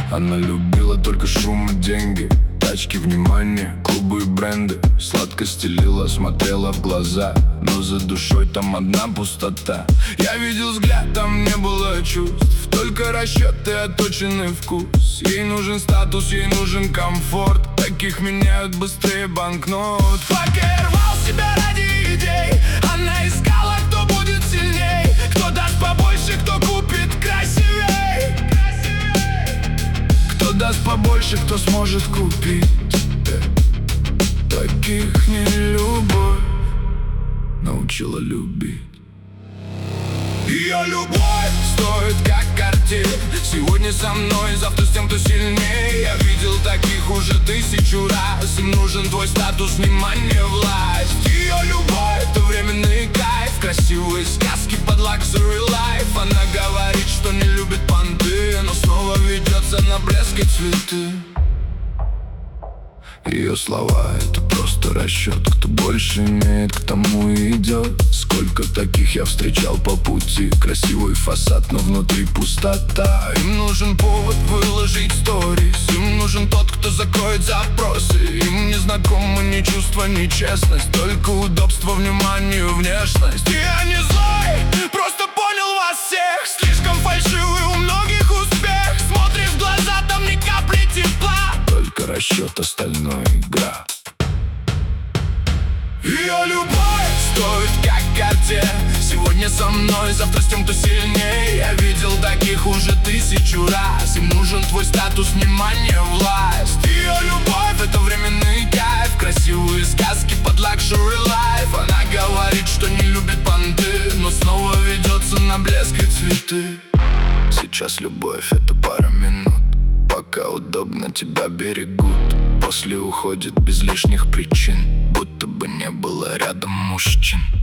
Она любила только шум и деньги, тачки, внимание, клубы и бренды. Сладко стелила, смотрела в глаза, но за душой там одна пустота. Я видел взгляд, там не было чувств, только расчеты, отточенный вкус. Ей нужен статус, ей нужен комфорт, таких меняют быстрее банкнот. Пока рвал себя ради идей, она искала, кто будет сильней, кто даст побольше, кто купит красивей, кто даст побольше, кто сможет купить. Таких не любовь научила любить. Ее любовь стоит как картель. Сегодня со мной, завтра с тем, кто сильнее. Я видел таких уже 1000 раз. Им нужен твой статус, внимание, власть. Ее любовь — это временный кайф, красивые сказки под luxury life. Она говорит, что не любит понты, но снова ведется на блеск и цветы. Ее слова — это просто расчет, кто больше имеет, к тому и идет. Сколько таких я встречал по пути, красивый фасад, но внутри пустота. Им нужен повод выложить сторис, им нужен тот, кто закроет запросы. Им не знакомы ни чувства, ни честность, только удобство, внимание, внешность. И я не злой, просто понял вас всех. Слишком фальшивый у многих успех, смотришь в глаза, там ни капли тепла, только расчет, остальное игра. Ее любовь стоит как картель. Сегодня со мной, завтра с тем, кто сильнее. Я видел таких уже 1000 раз. Им нужен твой статус, внимание, власть. Ее любовь — это временный кайф, красивые сказки под luxury life. Она говорит, что не любит понты, но снова ведется на блеск и цветы. Сейчас любовь — это пара минут, пока удобно тебя берегут. После уходит без лишних причин, будто бы не было рядом мужчин.